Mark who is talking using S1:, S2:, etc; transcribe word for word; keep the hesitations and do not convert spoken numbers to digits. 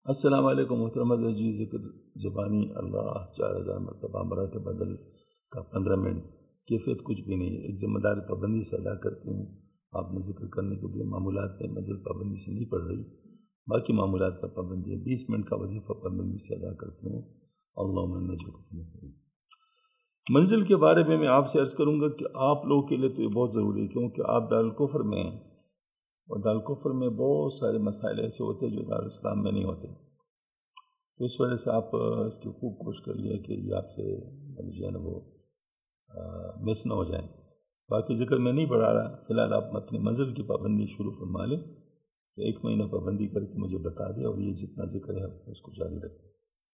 S1: अस्सलाम वालेकुम मोहतरम जी। ज़िक्र ज़ुबानी अल्लाह चार हज़ार मरतबा मरात बदल का पंद्रह मिनट कैफियत कुछ भी नहीं। एक ज़िम्मेदार पाबंदी से अदा करती हूँ। आपने ज़िक्र करने के लिए मामूलात में मंजिल पाबंदी से नहीं पड़ रही, बाकी मामूलात पर पाबंदी है। बीस मिनट का वजीफ़ा पाबंदी से अदा करती हूँ। अल्लाहुम्मा नजल मंजिल के बारे में मैं आपसे अर्ज़ करूँगा कि आप लोगों के लिए तो ये बहुत ज़रूरी है, क्योंकि आप दारुल कुफ्र में हैं और दारुल कुफ्र में बहुत सारे मसाइल ऐसे होते हैं जो दारुल इस्लाम में नहीं होते। तो इस वजह से आप इसकी खूब कोशिश कर लिया कि ये आपसे जो है ना वो मिस ना हो जाए। बाकी जिक्र मैं नहीं बढ़ा रहा, फ़िलहाल आप अपनी मंजिल की पाबंदी शुरू फरमा लें। तो एक महीना पाबंदी करके मुझे बता दें और ये जितना जिक्र है उसको जारी रखें।